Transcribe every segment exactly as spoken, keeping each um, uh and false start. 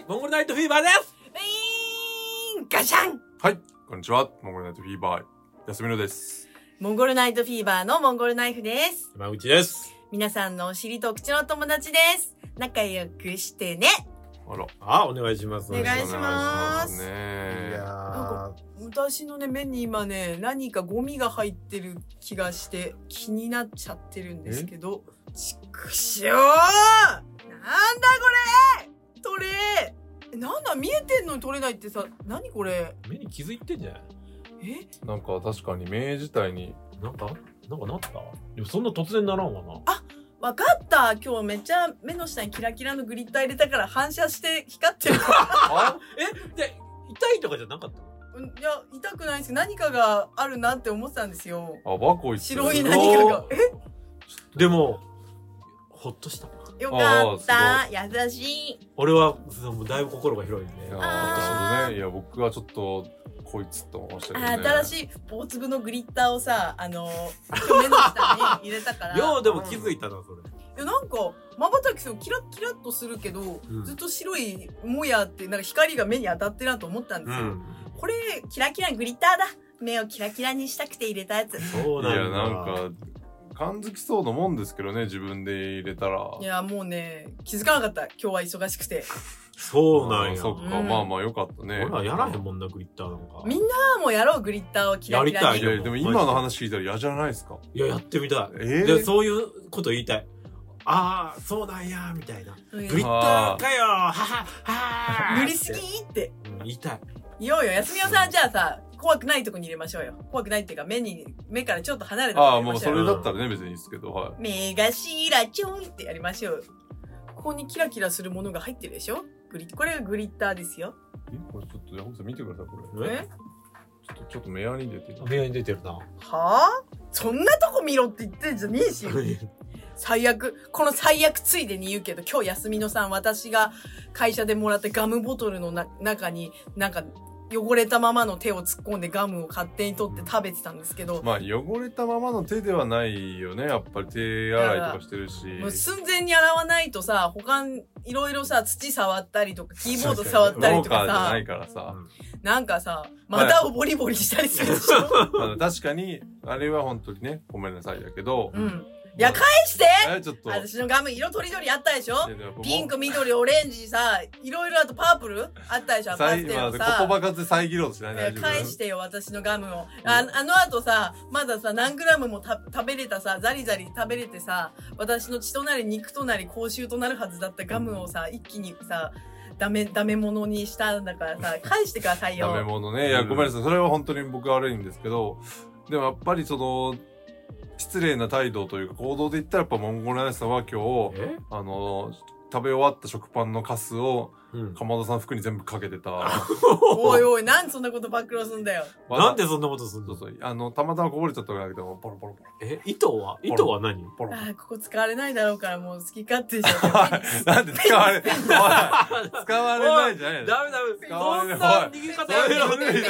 モンゴルナイトフィーバーです。 ウィーンガシャン。 はい、こんにちは。モンゴルナイトフィーバー安見野です。 モンゴルナイトフィーバーのモンゴルナイフです。 山口です。 皆さんのお尻と口の友達です。仲良くしてね。 あら、 あ、お願いします。 お願いします。 ね。 いやー、 なんか私のね目に今ね何かゴミが入ってる気がして気になっちゃってるんですけど。ちくしょー。なんだこれ。取れ。え、なんだ見えてんのに取れないってさ、何これ。 目に傷いってんじゃない？ え？なんか確かに目自体になんかなんかなった？でもそんな突然ならんわな。 あ、わかった。今日めっちゃ目の下にキラキラのグリッター入れたから反射して光ってる。 あ？え？で、痛いとかじゃなかったの？ いや、痛くないんですけど、何かがあるなって思ってたんですよ。 あ、バコイ白い何かが。え？ でも、ほっとした。 よかった。優しい。 俺は、だいぶ心が広いんで。 いやー、ね、いや、僕はちょっと、こいつと思いましたけどね。 新しい大粒のグリッターをさ、あのー、目の下に入れたから。 よう、でも気づいたな、それ。 いや、なんか、瞬きそうキラッキラッとするけど、うん、ずっと白いもやって、なんか光が目に当たってるなと思ったんですよ。うん、これ、キラキラグリッターだ。目をキラキラにしたくて入れたやつ。 そうなんだ。 いや、なんか、感づきそうなもんですけどね、自分で入れたら。 いや、もうね、気づかなかった。今日は忙しくて。 そうなんや。 そっか、うん、まあまあよかったね。 俺はやらへんもんな、グリッターなんか。 みんなもやろう、グリッターをキラキラに。 やりたい。 いや、でも今の話聞いたら嫌じゃないですか。 いや、やってみたい。 えー、 で、そういうこと言いたい。ああ、そうなんや、みたいな。グリッターかよ、はは、は塗りすぎって。 うん、言いたい。 いようよ、安みおさんじゃあさ、怖くないとこに入れましょうよ。怖くないっていうか、目に、目からちょっと離れたとこに入れましょうよ。ああ、もうそれだったらね、別にいいですけど、はい。 目頭ちょんってやりましょう。ここにキラキラするものが入ってるでしょ？グリこれがグリッターですよ。 え、これちょっと、山口さん見てください、これ。 え？ ちょっと、ちょっと目やに出てる。 目やに出てるな。 はぁ？そんなとこ見ろって言ってんじゃねえし。最悪。この最悪ついでに言うけど、今日安みのさん、私が会社でもらったガムボトルのな中に、なんか、汚れたままの手を突っ込んでガムを勝手に取って食べてたんですけど。 まあ、汚れたままの手ではないよね。やっぱり手洗いとかしてるし。 もう寸前に洗わないとさ、他にいろいろさ、土触ったりとか、キーボード触ったりとかさ。 農家じゃないからさ。 なんかさ、股をボリボリしたりするでしょ。 確かに、あれは本当にね、ごめんなさいだけど。 うん。いや、返してえ、ちょっと。 私のガム色とりどりあったでしょ？ピンク、緑、オレンジさ、いろいろあとパープルあったでしょ？パステルさ。 言葉数遮ろうとしないで。 返してよ、私のガムを。あ, あの後さ、まださ、何グラムもた食べれたさ、ザリザリ食べれてさ、私の血となり肉となり口臭となるはずだったガムをさ、一気にさ、ダメ、ダメ物にしたんだからさ、返してくださいよ。 ダメ物ね。いや、ごめんなさい。それは本当に僕悪いんですけど、でもやっぱりその、失礼な態度というか行動で言ったらやっぱモンゴルナイフさんは今日、あの、食べ終わった食パンのカスを、かまどさん服に全部かけてた。 おいおい、なんでそんなこと暴露すんだよ。 なんでそんなことすんの？ そうそう。あの、たまたまこぼれちゃったわけだけど、ポロポロポロ。 え、糸は糸は何？ ポロ。 ああ、ここ使われないだろうからもう好き勝手じゃん。なんで使われ、使われないじゃないの？ ダメダメ。 使われない。 そんな逃げ方やめろって。ずるいって。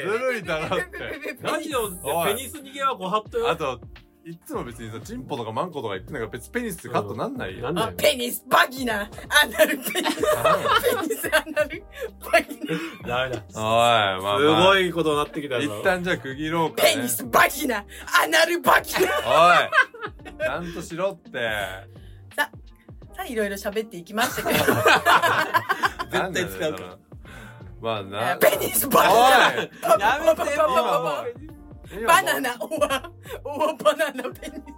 ずるいだろって。 ラジオでペニス逃げはご法度よ。 あと、いつも別にさ、チンポとかマンコとか言ってんだから別にペニスってカットなんないよ。 あ、ペニス、バギナ、アナル、ペニス、ペニス、アナル、バギナ。ダメだ。 おい、まあ、まあ。 すごいことになってきたぞ。 一旦じゃあ区切ろうか、ね。 ペニス、バギナ、アナル、バギナ。 おい、ちゃんとしろって。 さ、さあ、いろいろ喋っていきましたけど。 絶対使うから。 まあな。 ペニス、バギナ。 やめてよ。 バナナ、おわ、おわバナナペニス。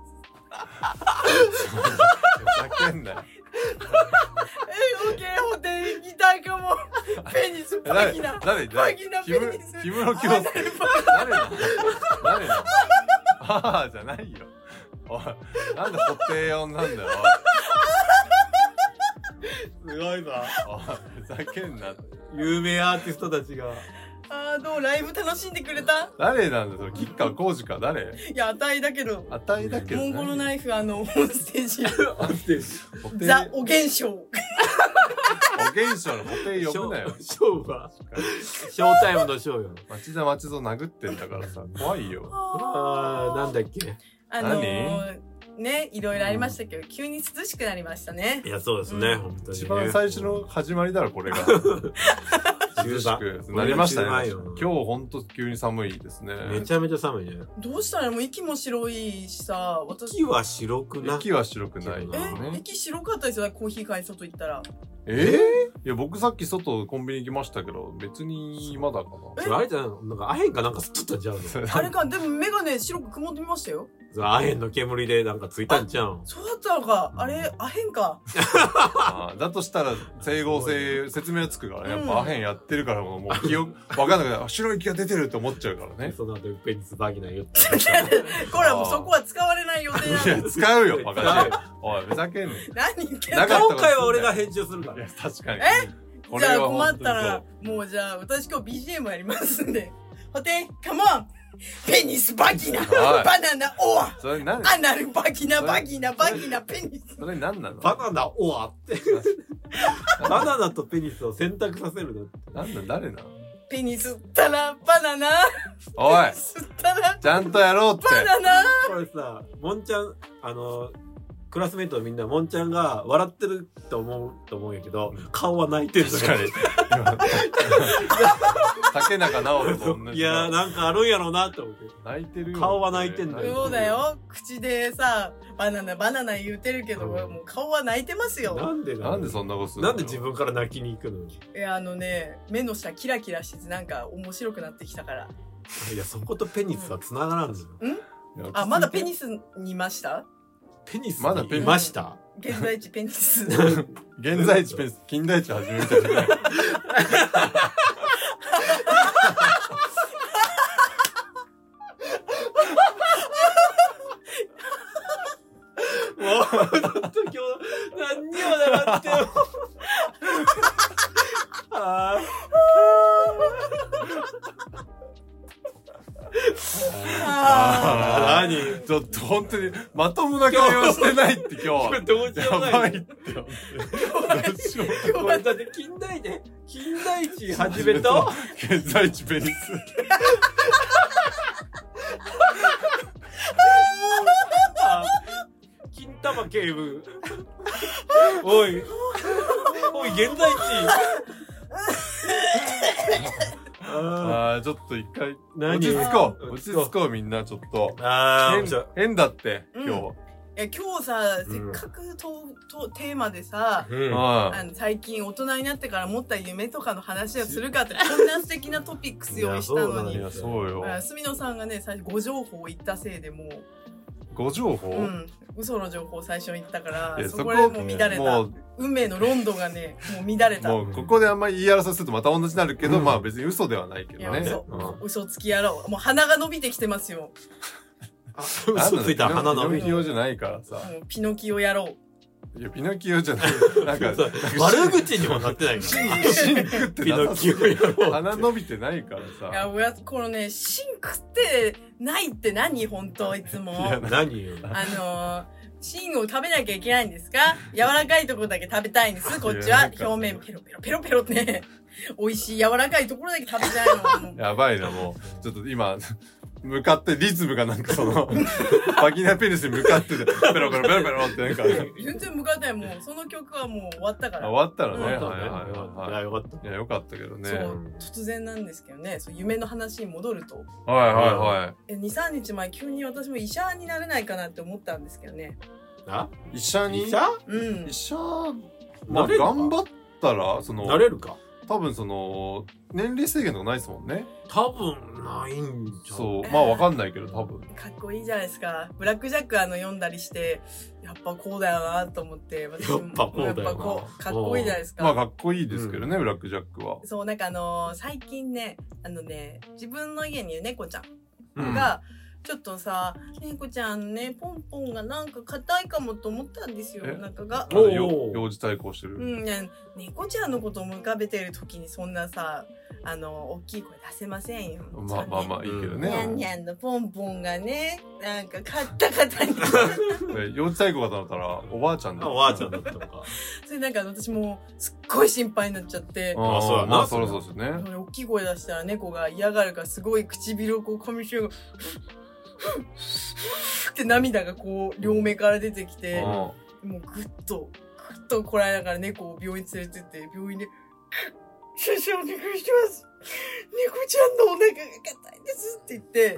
叫んだよ。 え、オッケー、ホテルギターかも。ペニス、バギナ。 誰バギナ、ペニス。 木村京介。誰だ誰だああ、じゃないよ。おい、なんでホテイ音なんだよ。 すごいぞ。 おい、ふざけんなって。 有名アーティストたちが。 あー、どうライブ楽しんでくれた？ 誰なんだそれ、吉川晃司か誰？ いや、あたいだけど。 あたいだけど。 モンゴルナイフ、あの、オンステージ。 オンステージ。ザ・お現象。お現象のホテイ呼ぶなよ。 ショーは。ショータイムのショーよ。 町田町蔵殴ってんだからさ、怖いよ。 あー、なんだっけ。 あのー、 ね、いろいろありましたけど、うん、急に涼しくなりましたね。 いや、そうですね、うん、本当に、ね。 一番最初の始まりだろ、これが。涼しくなりましたね。今日ほんと急に寒いですね。 めちゃめちゃ寒いね。 どうしたらもう息も白いしさ、 私。息は白くない。 息は白くない、 ね。え、息白かったですよ、コーヒー買い外行ったら。 えー、いや僕さっき外コンビニ行きましたけど別にまだかな。 それあれじゃないの？なんかアヘンかなんか吸っとったんちゃうの？ あれか、でも目がね白く曇ってみましたよ。 アヘンの煙でなんかついたんちゃうん？ そうだったのか。あれアヘンか。 あだとしたら整合性説明つくからね。やっぱアヘンやってるからもうもう記憶わかんなくて白い気が出てるって思っちゃうからね。 その後ペニスバギナ言って。 これはもうそこは使われない予定なんで。使うよバカし。おいふざけんねん。 何言ってんの？今回は俺が編集するから。 いや確かに。 え？じゃあ困ったらもうじゃあ私今日 ビージーエム やりますんで。ホテカモンペニスバギナバナナオアそれ何アナルバギナバギナバギナペニスそれ何なの？ バナナオアってバナナとペニスを選択させるのって何なん誰なの？ ペニスったらバナナおい吸ったらちゃんとやろうってバナナこれさもんちゃんあのクラスメイトのみんなもんちゃんが笑ってると思うと思うんやけど、うん、顔は泣いてる。 確かに竹中直人と同じ。 いやーなんかあるんやろうなって思って泣いてるよ。 顔は泣いてんだよ。そうだよ。口でさバナナバナナ言うてるけど、うん、もう顔は泣いてますよ。 なんでなんでそんなことするの？ なんで自分から泣きに行くの？ いやあのね目の下キラキラしてなんか面白くなってきたから。 いやそことペニスは繋がらんぞ。 うん？あまだペニスにいました？ ペニスまだペニスいました。 現在地ペニス。 現在地ペニス。近代地始めたじゃない。 もうちょっと今日何にもなかったよ。ああ何ちょっと本当にまともな会話してないって今日。 どうしようもない。 やばいって。どうしよう。これだって近代で近代地始めた。 現在地ペニス。 金玉警部。おいおい現在地。 ああちょっと一回落ち着こう落ち着こうみんなちょっとあ変変だって今日、うん、 いや今日さ、うん、せっかくととテーマでさ、 うん、 あの最近大人になってから持った夢とかの話をするかってこんな素敵なトピックス用意したのに、 いやそうよ。 住野さんがね最初誤情報を言ったせいでもう誤情報？ うん。嘘の情報を最初に言ったから、そこでもう乱れた。運命のロンドンがね、もう乱れた。 もうここであんまり言い争いするとまた同じになるけど、うん、まあ別に嘘ではないけどね。 嘘、うん、嘘つきやろう。もう鼻が伸びてきてますよ。 あ、嘘ついたら鼻伸びてピノキオじゃないからさ。 ピノキオやろう。 いや、ピノキオじゃない。なんか、 悪口にもなってないから。 シンクってピノキオやろう。 鼻伸びてないからさ。 いや、おやつ、このね、シンクってないって何本当いつも。いや、何よ。 あのー、芯を食べなきゃいけないんですか？柔らかいところだけ食べたいんです。こっちは表面ペロペロペロペロってね、美味しい柔らかいところだけ食べたいの。 やばいな、もう。ちょっと今、向かってリズムがなんかその、バギナペニスに向かってて、ペロペロペロペロってなんか。 全然向かってない。もう、その曲はもう終わったから。 終わったらね。 はいはいはい。 いや、よかった。 いや、よかったけどね。 そう、突然なんですけどね、そう夢の話に戻ると。 はいはいはい。 え、に、さんにちまえ急に私も医者になれないかなって思ったんですけどね。 あ？ 医者に？ 医者？ うん。 医者、まあ、頑張ったら、その、 なれるか。 多分その、年齢制限とかないですもんね。 多分ないんじゃん。 そう。まあわかんないけど多分。 かっこいいじゃないですか。ブラックジャックあの読んだりして、やっぱこうだよなと思って。私やっぱこうだよな。 やっぱこう、かっこいいじゃないですか。 まあかっこいいですけどね、うん、ブラックジャックは。 そう、なんかあのー、最近ね、あのね、自分の家にいる猫ちゃんが、うんちょっとさ、猫ちゃんね、ポンポンがなんか硬いかもと思ったんですよ、お腹が。 おお幼児対抗してる。 うん、ね、猫ちゃんのことを浮かべてる時にそんなさ、あの、大きい声出せませんよ。 まあまあまあいいけどね。 にゃんにゃんのポンポンがね、なんかカッタカタに。 幼児対抗だったら、おばあちゃんだ。 おばあちゃんだったのか。 それなんか私もすっごい心配になっちゃって。 ああ、そうやな。まあそりゃそうですね。 大きい声出したら猫が嫌がるからすごい唇をこう噛みしめる。 って涙がこう両目から出てきて、もうぐっとぐっとこらえながら猫を病院連れてって病院で先生お願いします。猫ちゃんのお腹が硬いですって言って、 うん、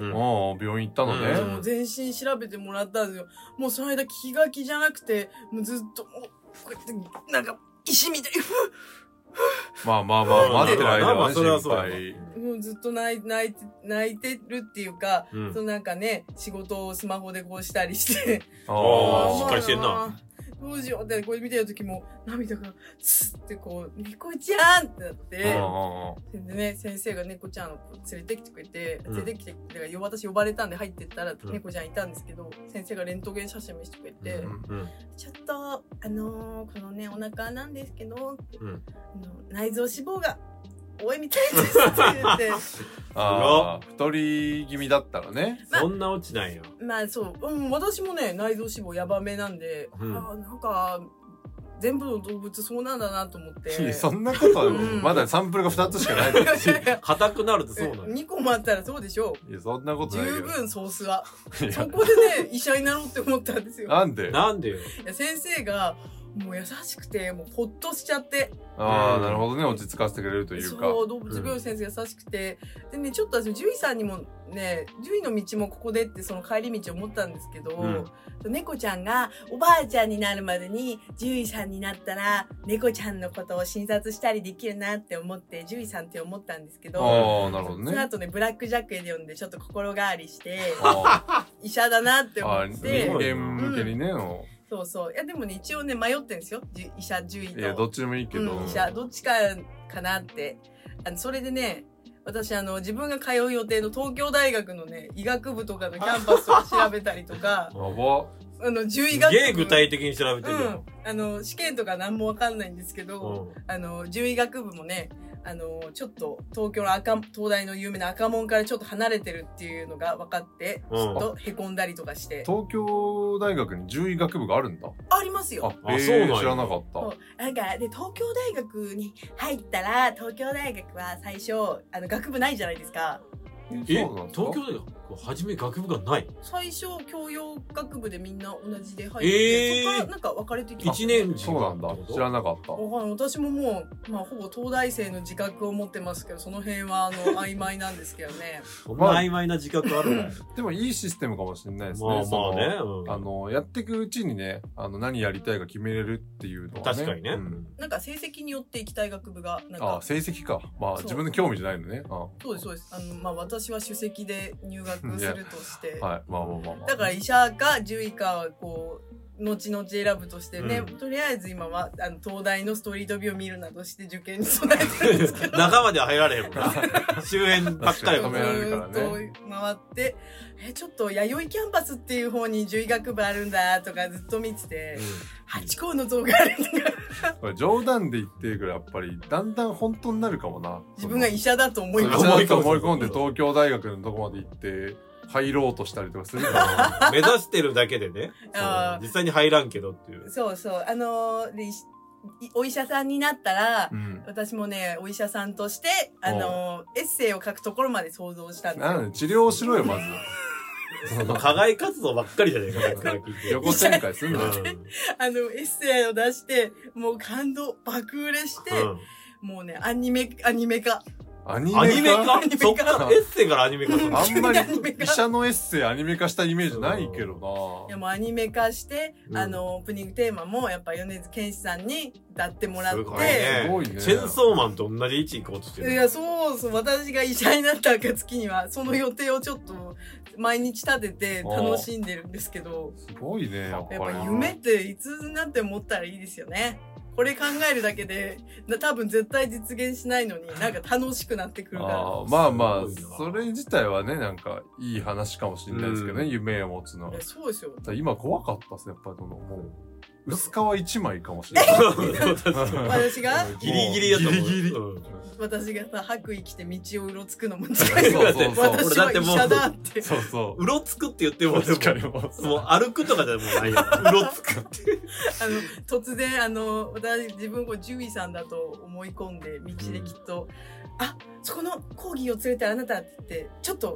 病院行ったのね。 もう全身調べてもらったんですよ。もうその間気が気じゃなくて、もうずっともうこうやってなんか石みたいにまあまあまあ待ってる間はね、 それはそう心配。 もうずっと泣い泣いて泣いてるっていうか、 うん、 そのなんかね仕事をスマホでこうしたりして、 ああしっかりしてんな。 どうしようってこれ見てる時も涙がツッってこう猫ちゃんってなって、でね先生が猫ちゃんを連れてきてくれて、連れてきてだから私呼ばれたんで入ってったら猫ちゃんいたんですけど、先生がレントゲン写真見せてくれて、うんうん、ちょっとあのー、このねお腹なんですけど、うん、あの内臓脂肪が多いみたいですって言ってああ太り気味だったらね、 ま、そんな落ちないよ。 まあそう、うん、私もね内臓脂肪やばめなんで、うん、あなんか全部の動物そうなんだなと思って。 そんなことは、うん、まだサンプルがふたつしかないのし硬くなるとそうなの。 にこもあったらそうでしょう。 いやそんなことないけど十分ソースはそこでね医者になろうって思ったんですよ。 なんでなんでよ。 いや先生がもう優しくてもうほっとしちゃって、 ああなるほどね、落ち着かせてくれるというか、 そう動物病院先生優しくて、うん、でねちょっと私獣医さんにもね獣医の道もここでってその帰り道思ったんですけど、うん、猫ちゃんがおばあちゃんになるまでに獣医さんになったら猫ちゃんのことを診察したりできるなって思って獣医さんって思ったんですけど、 あなるほどね、 その後ねブラックジャックで読んでちょっと心変わりして医者だなって思って人間向けにね、うんそうそう。いや、でもね、一応ね、迷ってんですよ。医者、獣医と。 いや、どっちでもいいけど。 うん、医者、どっちかかなって。あの、それでね、私、あの、自分が通う予定の東京大学のね、医学部とかのキャンパスを調べたりとか、 やば。 あの、獣医学部。 すげえ具体的に調べてるよ。 うん。あの、試験とか何もわかんないんですけど、うん、あの、獣医学部もね、あの、ちょっと東京の赤、東大の有名な赤門からちょっと離れてるっていうのが分かって、うん、ちょっと凹んだりとかして。 東京大学に獣医学部があるんだ。 ありますよ。 あ、えー、そうなんや。知らなかった。 そうなんか、で、東京大学に入ったら、東京大学は最初、あの、学部ないじゃないですか。 え、東京大学初め学部がない？ 最初教養学部でみんな同じで入って、えー、そこからなんか分かれてきて、 いちねんそうなんだ、知らなかった。 私ももう、まあ、ほぼ東大生の自覚を持ってますけど、その辺はあの曖昧なんですけどね。 そんな曖昧な自覚あるの？ でもいいシステムかもしれないですね。 まあまあね、 うん、あのやっていくうちにね、あの何やりたいか決めれるっていうのはね。 確かにね、うん、 なんか成績によって行きたい学部がなんか、 あ、成績か、まあ自分の興味じゃないのね。あそうですそうです。あのまあ私は首席で入学するとして、 はい、まあまあまあまあ。 だから医者か獣医かはこう。後々選ぶとしてね、うん、とりあえず今はあの東大のストリートビューを見るなどして受験に備えてるんですけど中までは入られへんもんな周辺ばっかり止められるからね。 ずっと回ってえちょっと弥生キャンパスっていう方に獣医学部あるんだとかずっと見てて、うん、ハチ公の像があるんだこれ冗談で言ってるからやっぱりだんだん本当になるかもな。 自分が医者だと思い込んで思い込んで東京大学のとこまで行って入ろうとしたりとかするから目指してるだけでね実際に入らんけどっていう。 そうそうあのー、でお医者さんになったら、うん、私もねお医者さんとしてあのー、エッセイを書くところまで想像したんですよ。 なんで治療しろよまず課外活動ばっかりじゃねえか横展開すんの、うん、 あのエッセイを出してもう感動爆売れして、うん、もうねアニメアニメ化アニメ化そっからエッセイからアニメ化するあんまり医者のエッセイアニメ化したイメージないけどな。 いやもうアニメ化して、うん、あのオープニングテーマもやっぱ米津玄師さんに歌ってもらって、すごいね。 すごいね。 チェンソーマンと同じ位置行こうとしてる。 いやそうそう私が医者になった暁にはその予定をちょっと毎日立てて楽しんでるんですけど。 すごいねやっぱり。 やっぱ夢っていつになって思ったらいいですよね。これ考えるだけで多分絶対実現しないのになんか楽しくなってくるから。 あまあまあそれ自体はねなんかいい話かもしれないですけどね、うん、夢を持つのは。 そうですよ。 今怖かったっすやっぱりもう薄皮一枚かもしれない私がギリギリやと思う。ギリギリ、うん、 私がさ白衣着て道をうろつくのも近い。そうそうそう私は医者だって。 そうそううろつくって言っても確かにもう歩くとかでもないやうろつくってあの突然あの私自分を獣医さんだと思い込んで道できっと、うん、あそこのコーギーを連れてあなたって言ってちょっと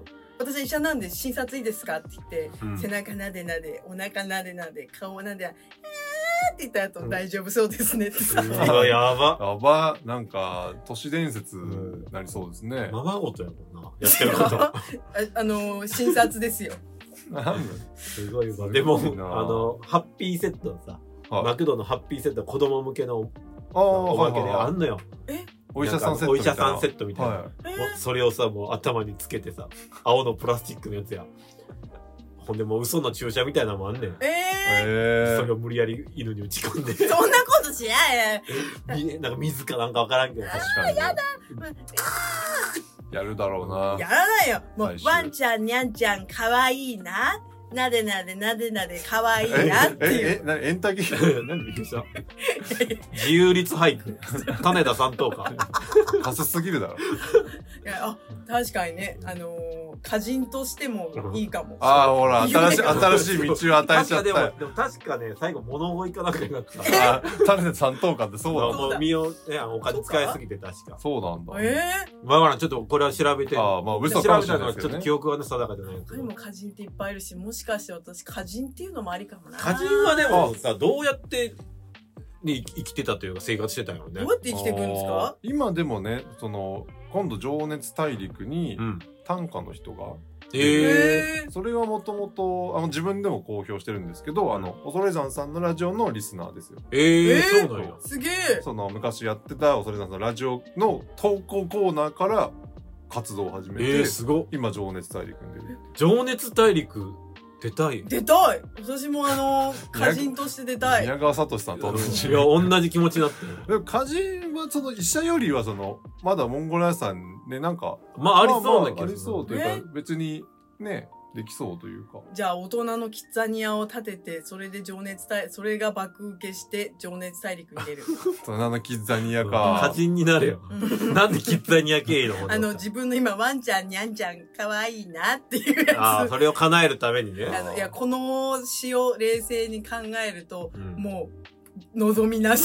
私医者なんで診察いいですかって言って、 うん、 背中なでなで、お腹なでなで、顔なで、えーって言った後、うん、大丈夫そうですねってさ。 やば。 やば。なんか、都市伝説になりそうですね。 ままごとやもんな。やってること。あ, あの、診察ですよ。 すごいわ。でも、あの、ハッピーセットさ、はい、マクドのハッピーセットは子供向けのおまけであんのよ。 えお医者さんセットみたいな。 お医者さんセットみたいな。 はい、 それをさ、もう頭につけてさ、青のプラスチックのやつや。ほんでもう嘘の注射みたいなのもあんねん。 えー、それを無理やり犬に打ち込んで。 そんなことしないよ。なんか水かなんかわからんけど。 確かに。やだ。 やるだろうな。 やらないよ。もう、ワンちゃん、ニャンちゃん、かわいいな。なでなでなでなでかわいいなっていう。 え、え、な、エンタギ何びっくりした自由律俳句。種田三等か。 かすすぎるだろ。 いや、あ、確かにね、あのー、歌人としてもいいかも。 ああ、ほら、新しい、新しい道を与えちゃった。 でも、でも確かね、最後物乞いかなんかになった。 あ、種田三等かってそうだ。 もう身を、ね、お金使いすぎて確か。 そうなんだ。 ええー。まあまあ、ちょっとこれは調べて。 ああ、まあ嘘かもしれないですけどね。ちょっと記憶はね、定かじゃないけど。 他にも歌人っていっぱいいるし、もしかして私、歌人っていうのもありかもな。 歌人はでもさ、どうやって、に生きてたというか生活してたんよね。 どうやって生きていくんですか？ 今でもね、その、今度情熱大陸に短歌の人が、 うん、えー、それはもともと、あの、自分でも公表してるんですけど、あの、恐山さんのラジオのリスナーですよ。 えー、えー、そうなんや。 すげえ。 その、昔やってた恐山さんのラジオの投稿コーナーから活動を始めて、 えー、すご。 今、情熱大陸に出る。 情熱大陸出たい。 出たい。私もあの、歌人として出たい。 宮川聡さんと同じ。 いや、同じ気持ちになってる。 でも歌人は、その、医者よりは、その、まだモンゴル屋さんね、なんか、 まあ、ありそうな気がする。 ありそうというか、別に、ね、できそうというか。 じゃあ、大人のキッザニアを立てて、それで情熱大、それが爆受けして、情熱大陸に出る。 大人のキッザニアか。 歌人になれよ。なんでキッザニア経緯のあの、自分の今、ワンちゃん、ニャンちゃん、可愛いなっていうやつ。 ああ、それを叶えるためにね。 あのいや、この詩を冷静に考えると、うん、もう、望みなし。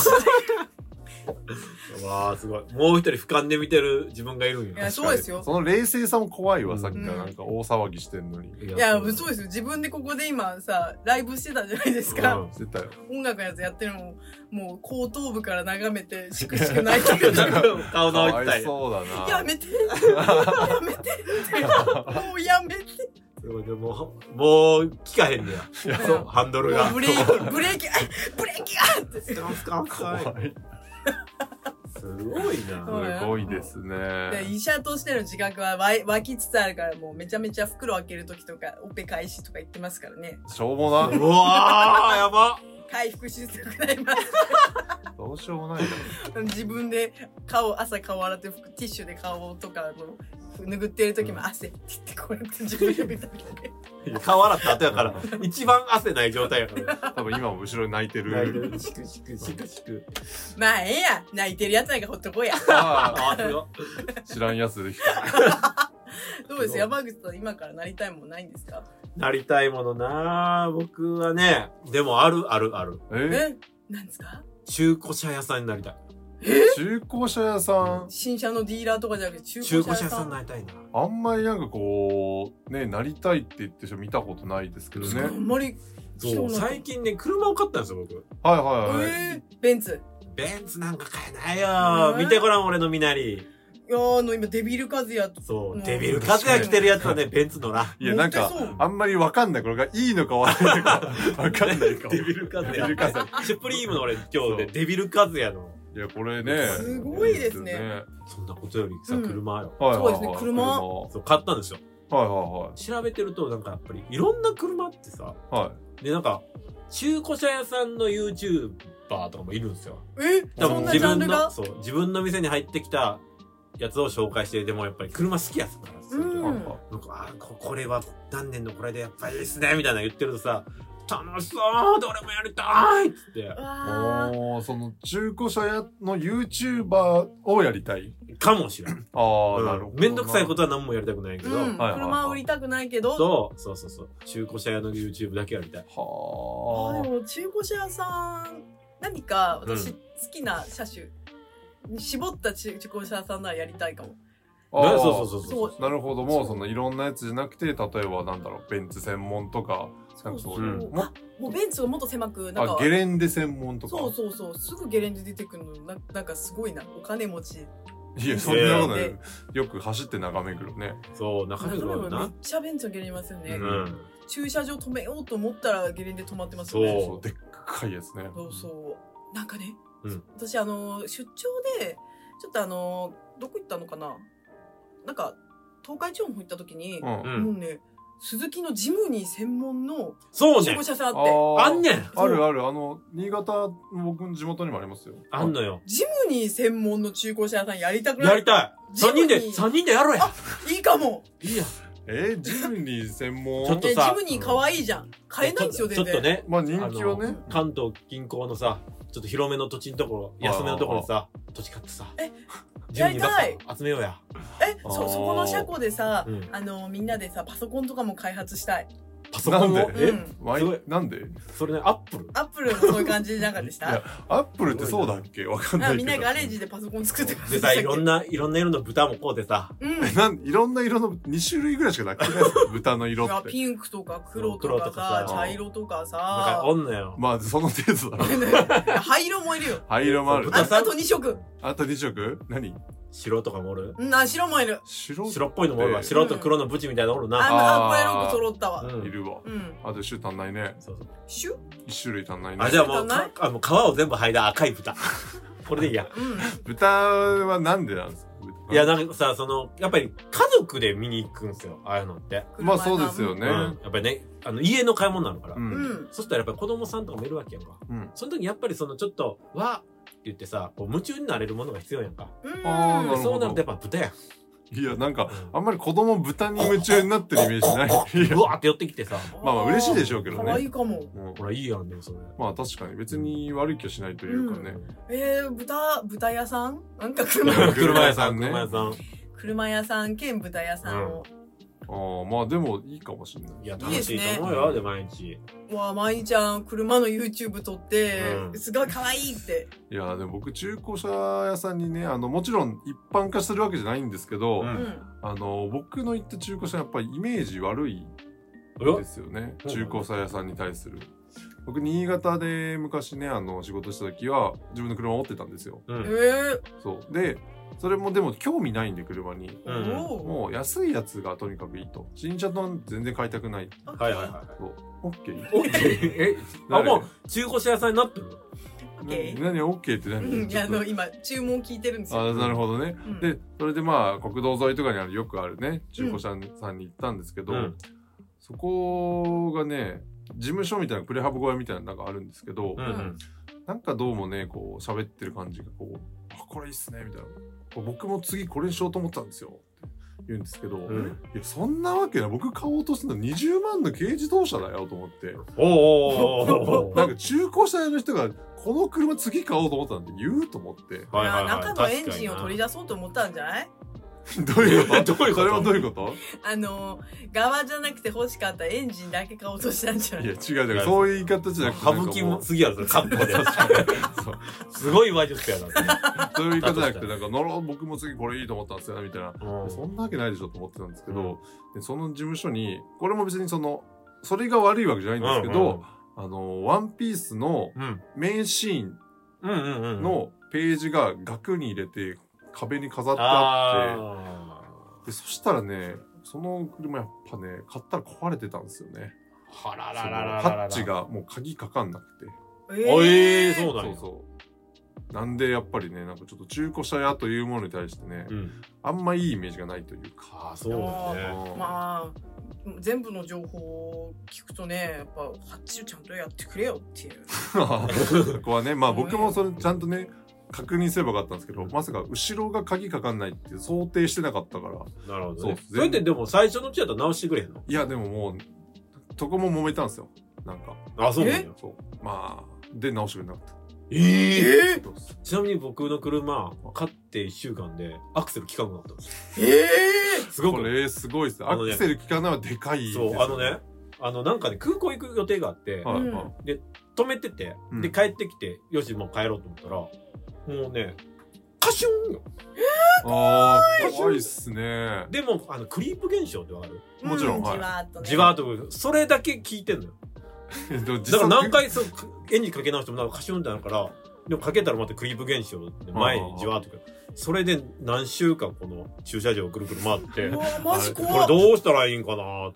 わあ、すごい。もう一人俯瞰で見てる自分がいるんよ。 いや、そうですよ。 その冷静さも怖いわ、さっきからなんか大騒ぎしてんのに。 いや、そうですよ。自分でここで今さ、ライブしてたじゃないですか。 うん、してたよ。 音楽のやつやってるのも、もう後頭部から眺めて、しくしく泣いてる。 顔のかわいそうだな。 やめて。やめて。もうやめて。 でも、もう、聞かへんねや。そう、ハンドルが。 ブレーキ、ブレーキ、ブレーキがって。 スカンスカンスカン。すごいな。 すごいですね。 で医者としての自覚は湧きつつあるから、もうめちゃめちゃ袋開けるときとか、オペ開始とか言ってますからね。 しょうもな。 うわー、やば。 回復しづらくなります。 どうしようもないな。自分で顔、朝顔洗ってティッシュで顔とかの拭ってる時も汗って言ってこうやって自分で見たみたいな。顔洗った後やから、一番汗ない状態やから。 多分今も後ろに泣いてる。 泣いてる。シクシクシクシク。 まあええや。泣いてるやつなんかほっとこうや。 ああ、知らんやつできた。 どうです山口さん、今からなりたいものないんですか？ なりたいものなぁ。僕はね、でもあるあるある。 えなんですか？ 中古車屋さんになりたい。 え中古車屋さん新車のディーラーとかじゃなくて中古車屋さん。 中古車屋さんになりたいな。 あんまりなんかこう、ね、なりたいって言って見たことないですけどね。 あんまり。 そう、最近ね、車を買ったんですよ、僕。 はいはいはい。 えー、ベンツ。 ベンツなんか買えないよ、えー、見てごらん、俺の身なり。 いやー、あの、今、デビルカズヤと。 そう、デビルカズヤ着てるやつはね、ベンツ乗らん。 いや、なんか、あんまりわかんない。これがいいのか悪いのか、わかんないかも。 デビルカズヤ。デビルカズヤ。シュプリームの俺、今日で、デビルカズヤの。 いや、これね。 すごいですね。 そんなことよりさ、車よ。 そうですね、車。 そう、買ったんですよ。 はいはいはい。 調べてると、なんかやっぱり、いろんな車ってさ、 はい。 で、なんか、中古車屋さんの YouTuber とかもいるんですよ。 えそんなジャンルが？ そう、自分の店に入ってきたやつを紹介して、でもやっぱり車好きやつからさ、 うん、 なんか、あ、これは何年のこれでやっぱりいいっすね、みたいな言ってるとさ、楽しそうどれもやりたいっつって。 おー、その中古車屋の YouTuber をやりたいかもしれん。 ああ、 うん、 なるほど。 めんどくさいことは何もやりたくないけど。 うん、車を売りたくないけど。 そうそうそうそう。中古車屋の YouTube だけやりたい。 はあ。でも中古車屋さん、何か私好きな車種、うん、絞った中古車屋さんならやりたいかも。 そうそうそうそう。 なるほど。もうそのいろんなやつじゃなくて、例えばなんだろう、ベンツ専門とか、 そうそう。うん、あ、もうベンツがもっと狭く、 なんか。あ、ゲレンデ専門とか。 そうそうそう。すぐゲレンデ出てくるの、ななんかすごいな。お金持ち。 いや、そんなことない。よく走って中目黒ね。 そう、中目黒な。めっちゃベンツのゲレンデいますよね。うん。駐車場止めようと思ったらゲレンデ止まってますよね。 そう、でっかいやつね。 そうそう。なんかね、うん、私あの、出張で、ちょっとあの、どこ行ったのかななんか、東海地方に行った時に、うん、もうね、鈴木のジムニー専門の中古車さんあって。 あんねん。 あるある。あの、新潟、僕の地元にもありますよ。 あんのよ。 ジムニー専門の中古車さんやりたくない？ やりたい。三人で、三人でやろうや。 あ、いいかも。 いいや。 えー、ジムニー専門ちょっとさ、ジムニー可愛いじゃん。買えないんですよ、全然。 ちょっとね。 まあ人気はね。 関東近郊のさ、ちょっと広めの土地のところ、安めのところにさ、土地買ってさ。 え、やりたい。 集めようや。 え、そ、そこの車庫でさ、うん、あの、みんなでさ、パソコンとかも開発したい。 パソコンもえ、うん、なんでそれね、アップルアップルもそういう感じなんかでしたいや、 アップルってそうだっけわかんないけど。 みんなガレージでパソコン作ってます。 でさ、いろんな、いろんな色の豚もこうでさ。 うん。 なん、いろんな色のに種類ぐらいしかなくない豚の色って。 ピンクとか黒とかさ、茶色とかさ。 なんかおんのよ。 まあ、その程度だろ。 灰色もいるよ。 灰色もある。 あとに色。 あとに色何白とかもおる？ うん、白もいる。 白白っぽいのもおるわ。白と黒のブチみたいなのおるな。 あ、これろく揃ったわ。 いるわ。うん。あと種足んないね。 そうそう。種？ 一種類足んないね。 あ、じゃあもう、あ、もう皮を全部剥いだ赤い豚。これでいいや。 うん。 豚はなんでなんですか？ いや、なんかさ、その、やっぱり家族で見に行くんですよ。ああいうのって。 まあそうですよね。やっぱりね、あの、家の買い物なのから。 うん。 そしたらやっぱり子供さんとかもいるわけやんか。うん。その時にやっぱりそのちょっと、わって言ってさ、こう夢中になれるものが必要やんか。 ああ、なるほど。 そうなるとやっぱ豚やん。 いや、なんか、あんまり子供豚に夢中になってるイメージない。 うわーって寄ってきてさ。 まあまあ嬉しいでしょうけどね。 可愛いかも。 ほら、いいやんね、それ。 まあ確かに別に悪い気はしないというかね。 えー、豚、豚屋さんなんか車屋さんね。車屋さん。 車屋さん兼豚屋さんを。 ああ、まあでもいいかもしれない。 いや、楽しいと思うよ、で、毎日。 わあ、毎日ゃん、車の YouTube 撮って、すごい可愛いって。 いや、でも僕、中古車屋さんにね、あの、もちろん一般化するわけじゃないんですけど、あの、僕の行った中古車やっぱりイメージ悪いですよね。中古車屋さんに対する。僕、新潟で昔ね、あの、仕事した時は、自分の車を持ってたんですよ。 ええ。 そう。で、それもでも興味ないんで車に、うん、もう安いやつがとにかくいいと新車と全然買いたくない。 はいはいはい。 オッケー。 オッケー。え、あもう中古車屋さんになってる。 オッケー。 何オッケーって何？ うん、いやあの今注文聞いてるんですよ。 あ、なるほどね。うん、でそれでまあ国道沿いとかにあるよくあるね中古車さんに行ったんですけど、うん、そこがね事務所みたいなプレハブ小屋みたいなのがあるんですけど、うんうん、なんかどうもねこう喋ってる感じがこうあこれいいっすねみたいな。僕も次これにしようと思ったんですよって言うんですけど、うん、いやそんなわけない僕買おうとするのにじゅうまんの軽自動車だよと思っておおなんか中古車屋の人がこの車次買おうと思ったんで言うと思って、 はいはいはい、中のエンジンを取り出そうと思ったんじゃない？ どういうことどういうことそれはどういうことあの側じゃなくて欲しかったエンジンだけ買おうとしたんじゃない？ いや違う違うそういう言い方じゃなくて省きもすぎやろそれカッコですごい話術やなそういう言い方じゃなくてなんかなら僕も次これいいと思ったんですよみたいな、うん、そんなわけないでしょと思ってたんですけど、うん、でその事務所にこれも別にそのそれが悪いわけじゃないんですけど、うんうん、あのワンピースの名シーンのページが額に入れて壁に飾ってあってでそしたらねその車やっぱね買ったら壊れてたんですよね。 はらららららハッチがもう鍵かかんなくてえー、えー、そうだねそうそうなんでやっぱりねなんかちょっと中古車屋というものに対してね、うん、あんまいいイメージがないというか。 あそうですね。 まあ全部の情報を聞くとねやっぱハッチをちゃんとやってくれよっていうここはねまあ僕もそれちゃんとね確認すればよかったんですけど、まさか後ろが鍵かかんないって想定してなかったから。 なるほどね。そう。それってでも最初のうちだと直してくれへんの？ いやでももう、そこも揉めたんですよ。なんか。 あ、そうなんだ。 そう。まあ、で直してくれなかった。 ええー、ちなみに僕の車、買っていっしゅうかんでアクセル効かなくなったんですよ。 ええー、すごく。これすごいですね。アクセル効かないはでかいですね。 そう、あのね、あのなんかね、空港行く予定があって、はいはい、で、止めてて、で、帰ってきて、よし、もう帰ろうと思ったら、もうね、カシュンよ。 あー怖いっすね。 でもあのクリープ現象ってわかる？ もちろん、 うん、 はい、 じわーっとね。 じわーっとそれだけ聞いてんのよ。だから何回そうエンジンかけ直してもなんかカシュンってなるから、でもかけたらまたクリープ現象で前にじわーっとか、それで何週間この駐車場をくるくる回って、 うわマジ怖これどうしたらいいんかなと思って。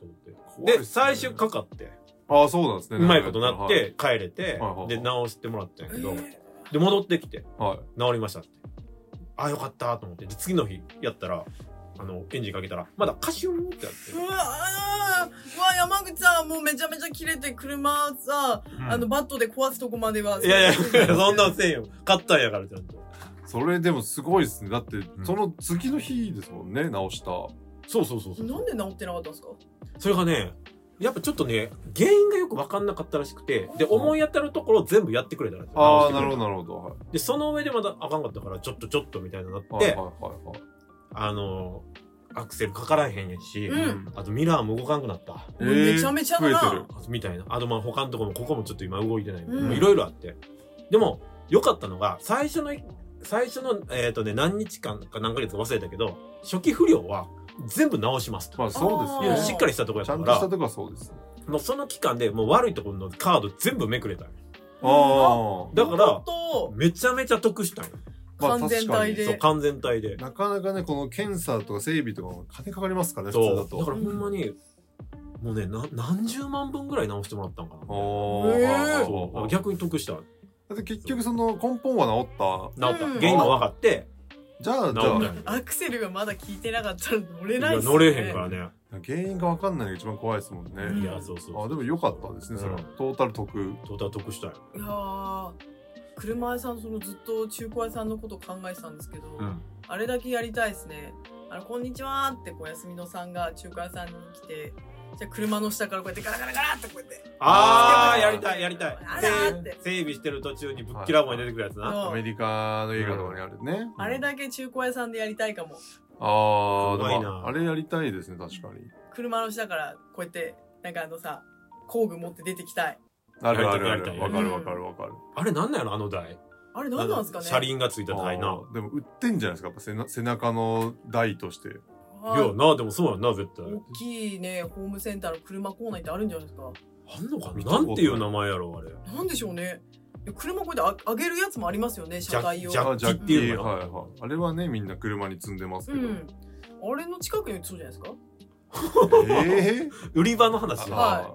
で最終かかって。 ああ、そうなんですね。 うまいことなって、帰れて、 はいはい、 で、直してもらったんやけど、 えー、 で、戻ってきて、 はい、 治りましたって。ああ、よかったと思って。で、次の日やったら、あの、エンジンかけたら、まだカシュンってやって。 うわーうわ山口さん、もうめちゃめちゃ切れて、車さ、うん、あの、バットで壊すとこまでは。 いやいや、そんなんせんよ。買ったんやから、ちゃんと。 それでもすごいっすね。だって、うん、その次の日ですもんね、直した。 そうそうそうそう。 なんで直ってなかったんですか？ それがね、やっぱちょっとね、原因がよく分かんなかったらしくて、で、思い当たるところを全部やってくれたらしい。 ああ、なるほど、なるほど。はい、 で、その上でまだあかんかったから、ちょっとちょっとみたいななって、 はいはいはいはい、 あのー、アクセルかからへんやし、 うん、 あとミラーも動かんくなった。 えー、めちゃめちゃだな。 増えてる。 みたいな。あとまあ他のところも、ここもちょっと今動いてない。 うん、 いろいろあって。でも、良かったのが、最初の、最初の、えっとね、何日間か何ヶ月か忘れたけど、初期不良は全部直しますと。 まあそうですね。しっかりしたところやったから。 ちゃんとしたとこはそうです。 もうその期間でもう悪いところのカード全部めくれたんよ。 ああ。 だから、めちゃめちゃ得したんよ。 まあ、完全体で。 そう、完全体で。 なかなかね、この検査とか整備とかも金かかりますからね、 普通だと。 だからほんまに、もうね、な何十万分ぐらい直してもらったんかな。 ああ。 そう。逆に得した。だって結局その根本は治った。 治った。原因も分かって、 じゃあ、じゃあ。アクセルがまだ効いてなかったら乗れないっすね。 乗れへんからね。 原因が分かんないのが一番怖いですもんね。 いや、そうそう。 あ、でも良かったですね、それは。トータル得。 トータル得したよ。 いやー、車屋さん、そのずっと中古屋さんのこと考えてたんですけど、あれだけやりたいですね。あの、こんにちはって、こう、休みのさんが中古屋さんに来て、じゃあ車の下からこうやってガラガラガラってこうやって。 あー、やりたい、やりたい。 あらーって。 整備してる途中にぶっきらぼうに出てくるやつな。 アメリカの映画とかにあるね。 あれだけ中古屋さんでやりたいかも。 あー、でも、あれやりたいですね、確かに。 車の下からこうやって、なんかあのさ、工具持って出てきたい。 あるあるある。わかるわかるわかる。 あれなんなんやろ、あの台。 あれなんなんですかね。 車輪がついた台な。 でも売ってんじゃないですか、やっぱ背な背中の台として。 いや、な、でもそうやんな、絶対。 大きいね、ホームセンターの車コーナーってあるんじゃないですか。 あんのかな、なんていう名前やろ、あれ。 なんでしょうね。車こうやって上げるやつもありますよね、車体を。 ジャッキっていうの。 はいはい。あれはね、みんな車に積んでますけど。うん。 あれの近くにそうじゃないですか。 ええ売り場の話。 はい。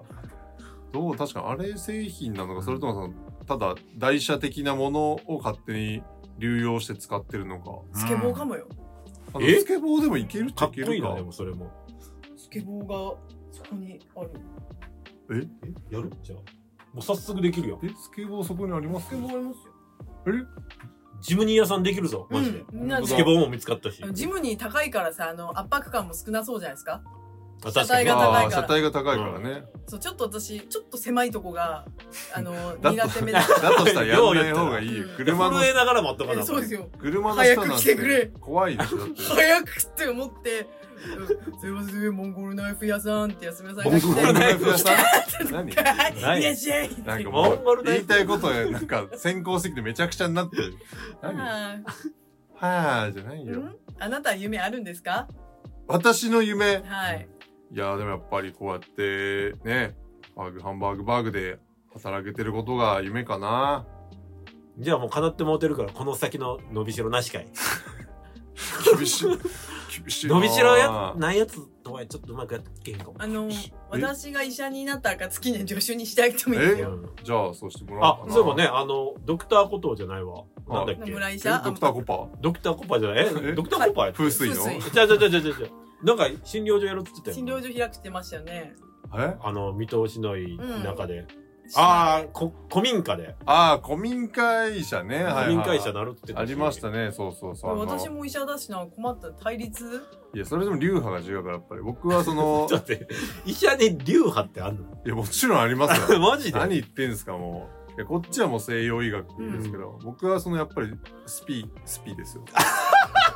どう、確かにあれ製品なのか、それともその、ただ台車的なものを勝手に流用して使ってるのか。 スケボーかもよ。 あのスケボーでもいけるっちゃいけるか。 かっこいいな、でもそれも。 スケボーがそこにある。 ええやるじゃあ。もう早速できるよ。 えスケボーそこにあります？ スケボーありますよ。 えジムニー屋さんできるぞ、マジで。 うん、 スケボーも見つかったし。 ジムニー高いからさ、あの、圧迫感も少なそうじゃないですか。 車体が高いから。 車体が高いからね。 そう、ちょっと私、ちょっと狭いとこが、あの、苦手めだ。だとしたらやんない方がいいよ。 車の。震えながら待っとかな。 そうですよ。 車の下なんて怖いでしょ、だって。 早くって思って、すいません、モンゴルナイフ屋さんって休みなさい。 モンゴルナイフ屋さん何いらっしゃい。 なんかもう、言いたいことがなんか先行してきてめちゃくちゃになってる。何はぁ、じゃないよ。 あなたは夢あるんですか？ 私の夢。 はい。 いやーでもやっぱりこうやってね、バーグ、ハンバーグバーグで働けてることが夢かな。 じゃあもう叶ってもうてるから、この先の伸びしろなしかい。 厳しい。厳しいな。 伸びしろやないやつとはちょっとうまくやってけへんかも。 あの、私が医者になった暁に助手にしてあげてもいいですよ。 じゃあそうしてもらおうかな。 あ、そういえばね、あの、ドクターコトーじゃないわ。なんだっけ。 村医者ドクターコパドクターコパじゃないえドクターコパや風水のじゃあじゃあじゃあじゃあじゃあなんか診療所やるって言ってたよ。 診療所開くってましたよね。 えあの、見通しのいい中で。ああ、こ、古民家で。 ああ、古民家医者ね。 古民家医者なるって言ってた。 ありましたね。そうそうそう。 私も医者だしな、困った対立。 いや、それでも流派が違うから、やっぱり。僕はその。 ちょっと待って、医者に流派ってあんの？ いや、もちろんありますよ。 マジで？ 何言ってんすか、もう。いや、こっちはもう西洋医学ですけど、僕はそのやっぱりスピ、スピですよ。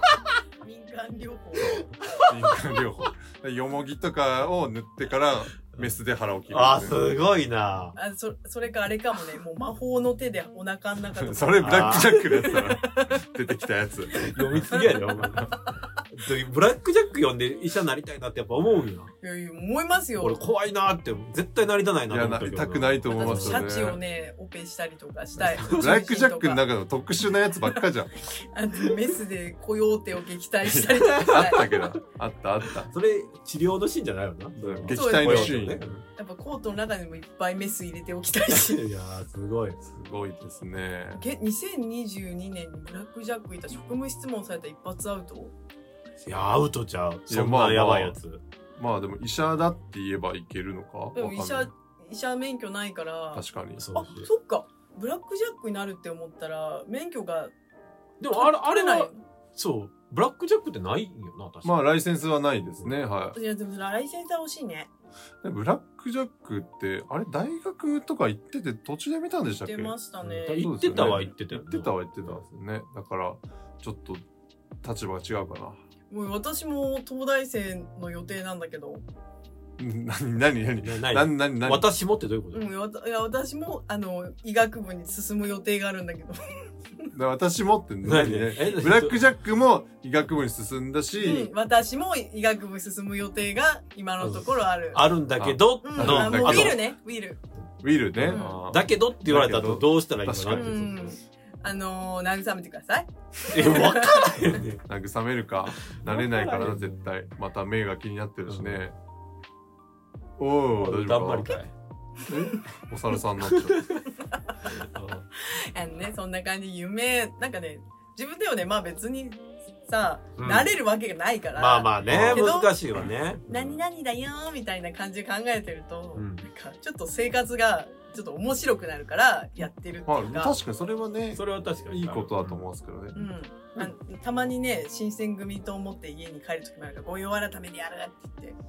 民間療法。 民間療法。よもぎとかを塗ってからメスで腹を切る。 あー、すごいな。 あそ、それかあれかもね、もう魔法の手でお腹の中とか。 それブラックジャックのやつだな。出てきたやつ。 読みすぎやで、お前。ブラックジャック読んで医者になりたいなってやっぱ思うんや。 いやいや、思いますよ。 俺怖いなって、絶対なりたないなと思ったけど。 いや、なりたくないと思いますよね。 シャチをね、オペしたりとかしたい。 ブラックジャックの中の特殊なやつばっかじゃん。 あとメスでコヨーテを撃退したりとかしたい。 あったけど、あったあった。 それ、治療のシーンじゃないよな。 撃退のシーンね。 やっぱコートの中にもいっぱいメス入れておきたいし。 いやー、すごい。 すごいですね。 にせんにじゅうにねんにブラックジャックいた職務質問された一発アウト。 いや、アウトちゃう。 いやそんなやばいやつ。 まあでも医者だって言えばいけるのか。 でも医者、医者免許ないから。 確かに。 あ、そっか。ブラックジャックになるって思ったら、免許が。 でもあれ、あれは、そう。ブラックジャックってないんよな、確かに。 まあ、ライセンスはないですね、はい。 いや、でもライセンスは欲しいね。 ブラックジャックって、あれ、大学とか行ってて途中で見たんでしたっけ？ 行ってましたね。 行ってたは行ってたよ。 行ってたは行ってたんですよね。だから、ちょっと、立場が違うかな。 もう私も東大生の予定なんだけど。 なになになになになになに私もってどういうこと？ うん、わたいや私も、あの、医学部に進む予定があるんだけど。 私もって何ね。ブラックジャックも医学部に進んだし、 うん、私も医学部に進む予定が今のところある。 あるんだけど、 うん、あもうウィルね、ウィル。 ウィルね。 うん、 だけどって言われたらどうしたらいいかなって。うん、 あのー、慰めてください。 え、わからへんね。 慰めるか。なれないからな、絶対。また目が気になってるしね。うん、おー、大丈夫か。 だんまりかい。 えお猿さんになっちゃう。 あのね、そんな感じ、夢、なんかね、自分ではね、まあ別にさ、 うん、 なれるわけがないから。 まあまあね、難しいわね。 何々だよーみたいな感じで考えてると、 うん、 なんかちょっと生活がちょっと面白くなるからやってるっていうか。 まあ、確かにそれはね、 それは確かにいいことだと思うんですけどね。 うん。あたまにね、新選組と思って家に帰るときもあるから、ご用改めにやるって言って。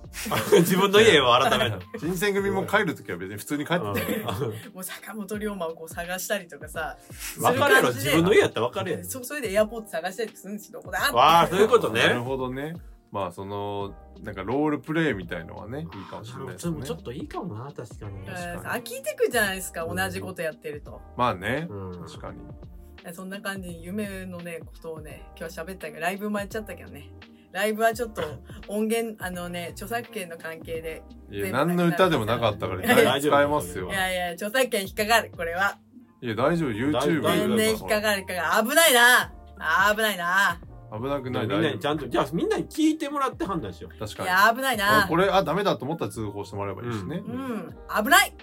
自分の家を改める。 新選組も帰るときは別に普通に帰ってて。 もう坂本龍馬をこう探したりとかさ。 分かるやろ、自分の家やったら分かるやろ。 そ、それでエアポート探したりするんですよ、どこだって。 わあ、そういうことね。 なるほどね。まあ、その、なんかロールプレイみたいのはね、いいかもしれないですね。 ちょっといいかもな、確かに。 飽きてくじゃないですか、同じことやってると。 まあね、 うん、 確かに。 そんな感じに夢のね、ことをね、今日喋ったけど、ライブもやっちゃったけどね。ライブはちょっと音源、あのね、著作権の関係で。 いや、何の歌でもなかったから、使えますよ。 いやいや、著作権引っかかる、これは。 いや、大丈夫、YouTube 全然引っかかる、引っかかる。危ないな危ないな危なくない、 みんなにちゃんと、じゃあみんなに聞いてもらって判断しよう。 確かに。 いや、危ないなこれ、あ、ダメだと思ったら通報してもらえばいいしね。 うん、危ない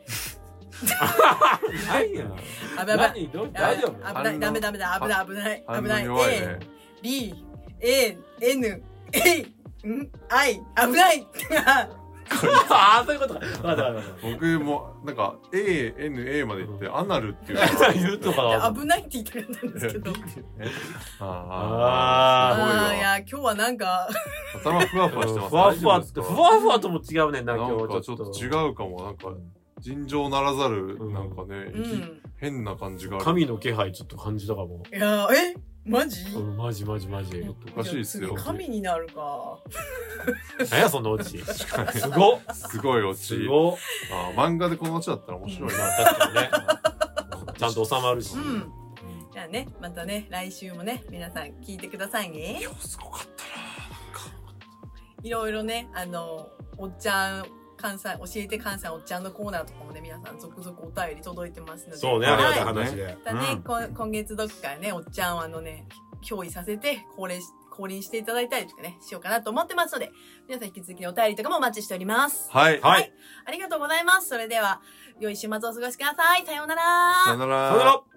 何や危ない大丈夫危ないダメダメだ危ない危ない危ない A B A N A ん I 危ないああそういうことか僕もなんか A N A まで行ってアナルっていう言うとか危ないって言ってくれたんですけどああいや今日はなんか頭ふわふわしてますふわふわってふわふわとも違うねんな今日ちょっと違うかもなんか尋常ならざるなんかね、うん、変な感じがある神の気配ちょっと感じたかもいやえマジ、 うん、マジマジマジおかしいっすよ神になるか何やそのオチすごっすごいオチすごっあ漫画でこのオチだったら面白いな、うん、 確かにねちゃんと収まるし、 うんじゃあねまたね来週もね皆さん聞いてくださいね今日すごかったななんかいろいろねあのおっちゃん関西教えて関西おっちゃんのコーナーとかもね皆さん続々お便り届いてますのでそうねありがたい話で、 はい、だね、うん、今月どっかねおっちゃんをあのね憑依させて降臨降臨していただいたりとかねしようかなと思ってますので皆さん引き続きお便りとかもお待ちしておりますはいはい、はい、ありがとうございますそれでは良い週末をお過ごしくださいさようならさようならさようなら